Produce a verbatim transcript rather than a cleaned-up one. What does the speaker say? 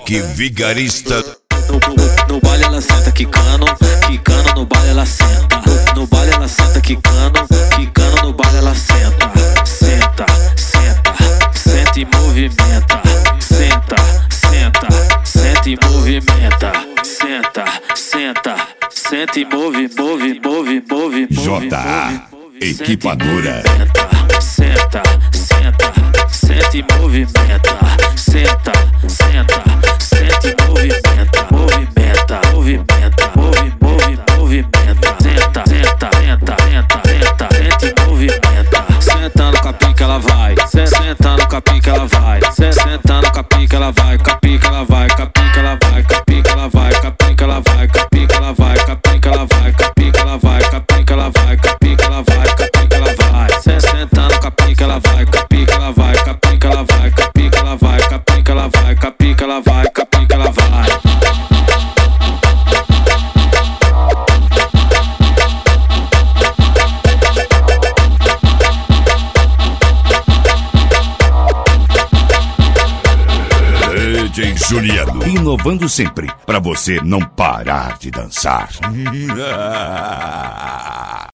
Rock Vigarista. No, no, no baile ela senta quicando, quicando no baile ela senta. No, no baile ela senta quicando, quicando no baile ela senta. Senta, senta, senta e movimenta. Senta, senta, senta e movimenta. Senta, senta, senta e move, move, move, move, J. Equipadora. Senta, senta, senta e movimenta. Senta, senta, senta e movimenta. Movimenta, movimenta, move, move, movimenta. Senta, senta, senta, senta, senta, senta e movimenta. Senta no capim que ela vai, senta no capim que ela vai, senta no capim que ela vai, capim que ela vai, capim que ela vai, capim que ela vai, capim que ela vai, capim que ela vai, capim que ela vai, capim que ela vai, capim que ela vai, capim que ela vai, capim que ela vai. Senta no capim que ela vai, capim que ela vai, capim que ela vai, capim que ela vai, capim que ela vai, capim que ela vai, capim que ela vai. D J Juliano, inovando sempre, pra você não parar de dançar.